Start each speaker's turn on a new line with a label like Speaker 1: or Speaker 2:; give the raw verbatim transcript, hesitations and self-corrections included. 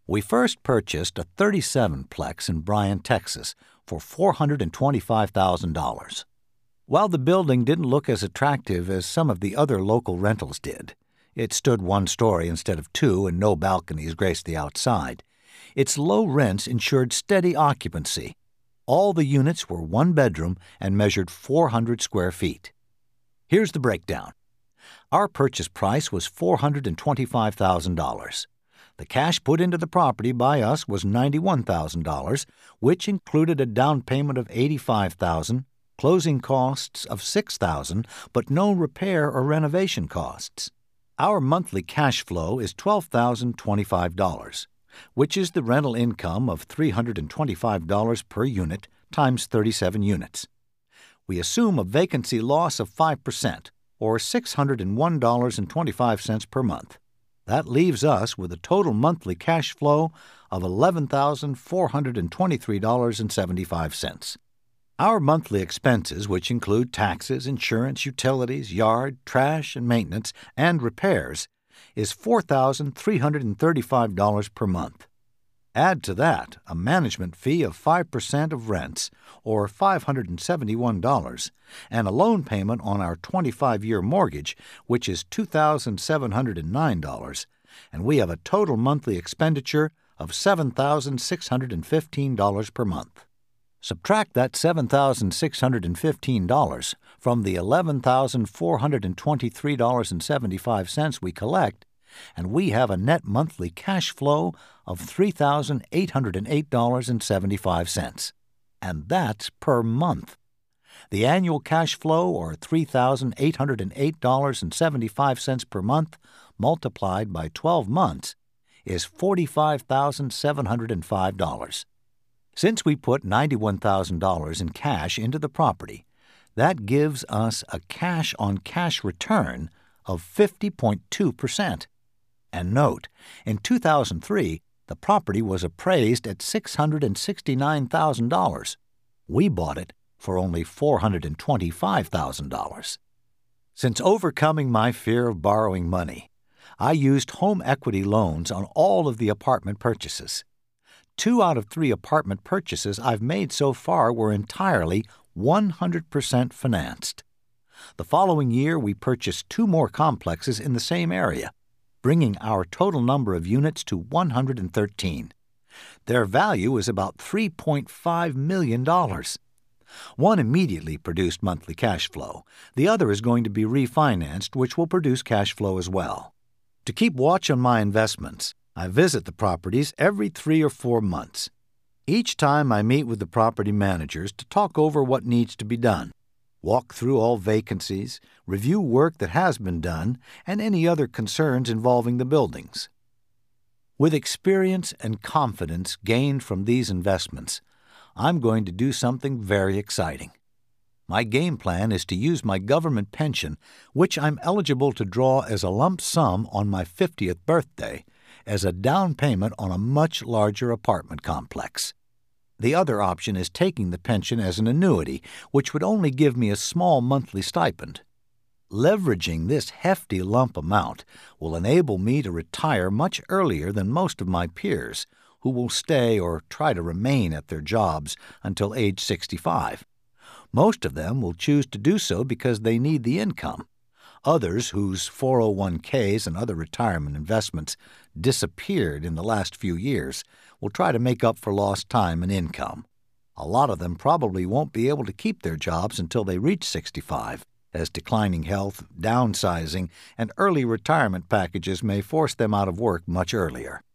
Speaker 1: We first purchased a thirty-seven plex in Bryan, Texas for four hundred twenty-five thousand dollars. While the building didn't look as attractive as some of the other local rentals did, it stood one story instead of two and no balconies graced the outside. Its low rents ensured steady occupancy. All the units were one bedroom and measured four hundred square feet. Here's the breakdown. Our purchase price was four hundred twenty-five thousand dollars. The cash put into the property by us was ninety-one thousand dollars, which included a down payment of eighty-five thousand dollars, closing costs of six thousand dollars, but no repair or renovation costs. Our monthly cash flow is twelve thousand twenty-five dollars, which is the rental income of three hundred twenty-five dollars per unit times thirty-seven units. We assume a vacancy loss of five percent, or six hundred one dollars and twenty-five cents per month. That leaves us with a total monthly cash flow of eleven thousand four hundred twenty-three dollars and seventy-five cents. Our monthly expenses, which include taxes, insurance, utilities, yard, trash, and maintenance, and repairs, is four thousand three hundred thirty-five dollars per month. Add to that a management fee of five percent of rents, or five hundred seventy-one dollars, and a loan payment on our twenty-five-year mortgage, which is two thousand seven hundred nine dollars, and we have a total monthly expenditure of seven thousand six hundred fifteen dollars per month. Subtract that seven thousand six hundred fifteen dollars from the eleven thousand four hundred twenty-three dollars and seventy-five cents we collect, and we have a net monthly cash flow of three thousand eight hundred eight dollars and seventy-five cents. And that's per month. The annual cash flow, or three thousand eight hundred eight dollars and seventy-five cents per month, multiplied by twelve months, is forty-five thousand seven hundred five dollars. Since we put ninety-one thousand dollars in cash into the property, that gives us a cash-on-cash return of fifty point two percent. And note, in two thousand three, the property was appraised at six hundred sixty-nine thousand dollars. We bought it for only four hundred twenty-five thousand dollars. Since overcoming my fear of borrowing money, I used home equity loans on all of the apartment purchases. Two out of three apartment purchases I've made so far were entirely one hundred percent financed. The following year, we purchased two more complexes in the same area, bringing our total number of units to one hundred thirteen. Their value is about three point five million dollars. One immediately produced monthly cash flow. The other is going to be refinanced, which will produce cash flow as well. To keep watch on my investments, I visit the properties every three or four months. Each time I meet with the property managers to talk over what needs to be done, walk through all vacancies, review work that has been done, and any other concerns involving the buildings. With experience and confidence gained from these investments, I'm going to do something very exciting. My game plan is to use my government pension, which I'm eligible to draw as a lump sum on my fiftieth birthday, as a down payment on a much larger apartment complex. The other option is taking the pension as an annuity, which would only give me a small monthly stipend. Leveraging this hefty lump amount will enable me to retire much earlier than most of my peers, who will stay or try to remain at their jobs until age sixty-five. Most of them will choose to do so because they need the income. Others, whose four oh one k's and other retirement investments disappeared in the last few years, will try to make up for lost time and income. A lot of them probably won't be able to keep their jobs until they reach sixty-five, as declining health, downsizing, and early retirement packages may force them out of work much earlier.